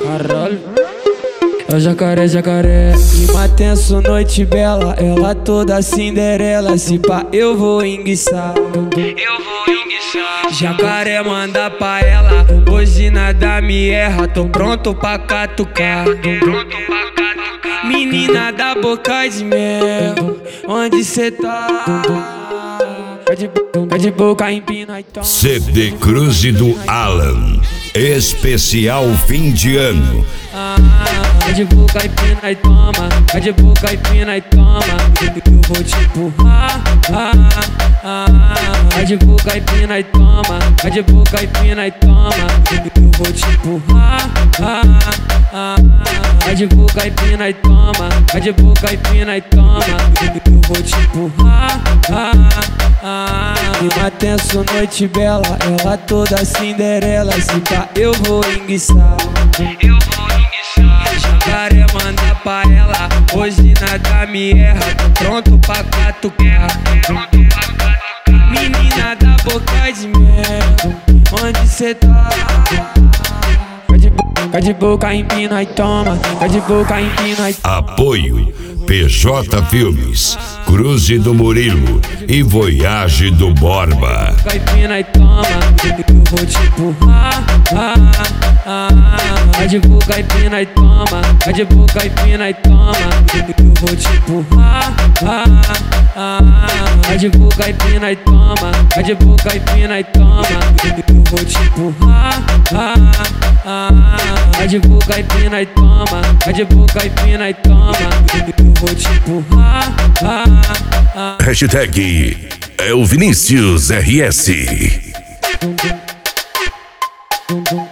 Caralho. É o jacaré, jacaré. Clima tenso, noite bela. Ela toda Cinderela. Se pá, eu vou enguiçar. Jacaré manda pra ela. Hoje nada me erra. Tô pronto pra catucar. Menina da boca de mel, onde cê tá? Tá de boca empina e toma. CD Cruze do Alan, especial fim de ano. Tá de boca empina e toma. Tá de boca empina e toma. Eu vou te empurrar. Tá de boca empina e toma. Tá de boca empina e toma. Eu vou te empurrar. Tá de boca empina e toma. Tá de boca empina e toma. Eu vou te empurrar. Clima tenso, noite bela. Ela toda Cinderela. Se pá, eu vou enguiçar. Jacaré manda pra ela. Hoje nada me erra. Tô pronto pra catucar. Menina da boca de mel, onde cê tá? Tá de boca empina e toma. Tá de boca empina e toma. Apoio PJ Filmes, Cruze do Murilo e Voyage do Borba. Empina e toma. Eu vou te empurrar. Tá de boca empina e toma. Tá de boca empina e toma. Eu vou te empurrar. Tá de boca empina e toma. Tá de boca empina e toma. Eu vou te empurrar. Tá de boca empina e toma. Tá de boca empina e toma. Eu vou te empurrar. Hashtag é o Vinícius RS.